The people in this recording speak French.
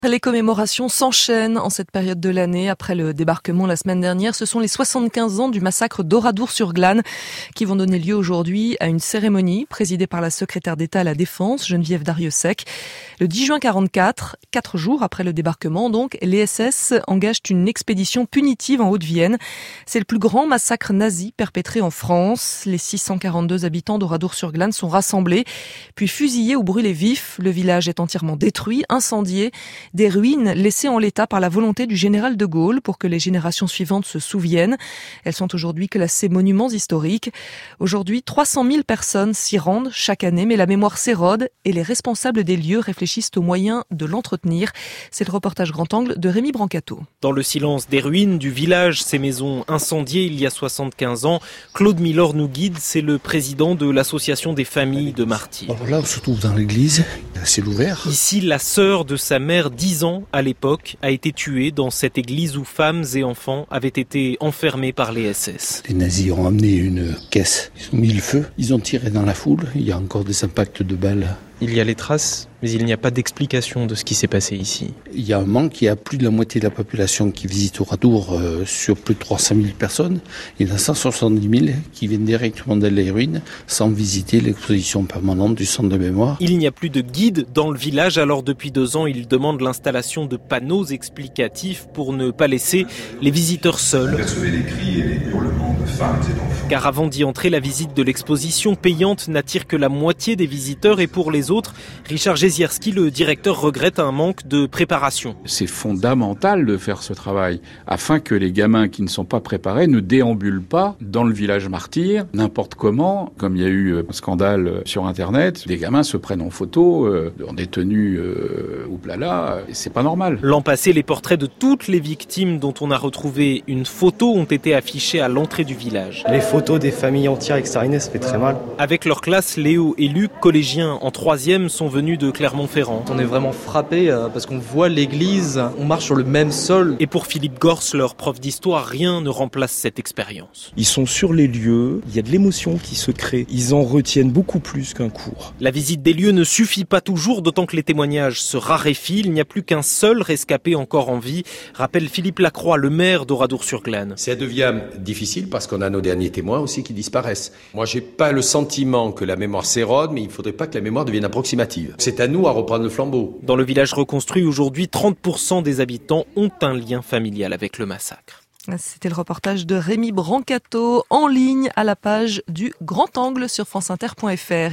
Les commémorations s'enchaînent en cette période de l'année. Après le débarquement la semaine dernière, ce sont les 75 ans du massacre d'Oradour-sur-Glane qui vont donner lieu aujourd'hui à une cérémonie présidée par la secrétaire d'État à la Défense, Geneviève Darrieussecq. Le 10 juin 44, 4 jours après le débarquement donc, les SS engagent une expédition punitive en Haute-Vienne. C'est le plus grand massacre nazi perpétré en France. Les 642 habitants d'Oradour-sur-Glane sont rassemblés, puis fusillés ou brûlés vifs. Le village est entièrement détruit, incendié. Des ruines laissées en l'état par la volonté du général de Gaulle pour que les générations suivantes se souviennent. Elles sont aujourd'hui classées monuments historiques. Aujourd'hui, 300 000 personnes s'y rendent chaque année, mais la mémoire s'érode et les responsables des lieux réfléchissent aux moyens de l'entretenir. C'est le reportage Grand Angle de Rémi Brancato. Dans le silence des ruines du village, ces maisons incendiées il y a 75 ans, Claude Milor nous guide, c'est le président de l'association des familles de martyrs. Alors là, on se trouve dans l'église, c'est l'ouvert. Ici, la sœur de sa mère, 10 ans à l'époque, a été tuée dans cette église où femmes et enfants avaient été enfermés par les SS. Les nazis ont amené une caisse, ils ont mis le feu, ils ont tiré dans la foule, il y a encore des impacts de balles. Il y a les traces, mais il n'y a pas d'explication de ce qui s'est passé ici. Il y a un manque, il y a plus de la moitié de la population qui visite Oradour sur plus de 300 000 personnes. Il y en a 170 000 qui viennent directement dans les ruines sans visiter l'exposition permanente du centre de mémoire. Il n'y a plus de guide dans le village, alors depuis 2 ans, il demande l'installation de panneaux explicatifs pour ne pas laisser les visiteurs seuls. Percevez les cris et les hurlements de femmes et d'enfants. Car avant d'y entrer, la visite de l'exposition payante n'attire que la moitié des visiteurs et pour les autres, Richard Jezierski, le directeur, regrette un manque de préparation. C'est fondamental de faire ce travail afin que les gamins qui ne sont pas préparés ne déambulent pas dans le village martyr n'importe comment. Comme il y a eu un scandale sur Internet, des gamins se prennent en photo dans des tenues ouplala, et c'est pas normal. L'an passé, les portraits de toutes les victimes dont on a retrouvé une photo ont été affichés à l'entrée du village. Les photos des familles entières exterminées, ça fait très mal. Avec leur classe, Léo et Luc, collégiens en 3e, sont venus de Clermont-Ferrand. On est vraiment frappés parce qu'on voit l'église, on marche sur le même sol. Et pour Philippe Gors, leur prof d'histoire, rien ne remplace cette expérience. Ils sont sur les lieux, il y a de l'émotion qui se crée, ils en retiennent beaucoup plus qu'un cours. La visite des lieux ne suffit pas toujours, d'autant que les témoignages se raréfient. Il n'y a plus qu'un seul rescapé encore en vie, rappelle Philippe Lacroix, le maire d'Oradour-sur-Glane. Ça devient difficile parce qu'on a nos derniers témoins aussi qui disparaissent. Moi, j'ai pas le sentiment que la mémoire s'érode, mais il faudrait pas que la mémoire devienne approximative. C'est à nous à reprendre le flambeau. Dans le village reconstruit aujourd'hui, 30% des habitants ont un lien familial avec le massacre. C'était le reportage de Rémi Brancato en ligne à la page du Grand Angle sur franceinter.fr.